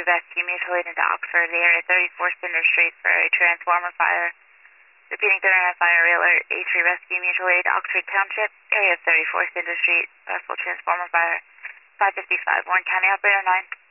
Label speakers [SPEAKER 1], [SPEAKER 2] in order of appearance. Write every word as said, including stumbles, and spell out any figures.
[SPEAKER 1] three Rescue Mutual Aid into Oxford, the area thirty-four Cinder Street for a transformer fire. Repeating thirty-nine fire alert, A three Rescue Mutual Aid, Oxford Township, area thirty-four Cinder Street, possible transformer fire. five fifty-five, Warren County Operator nine.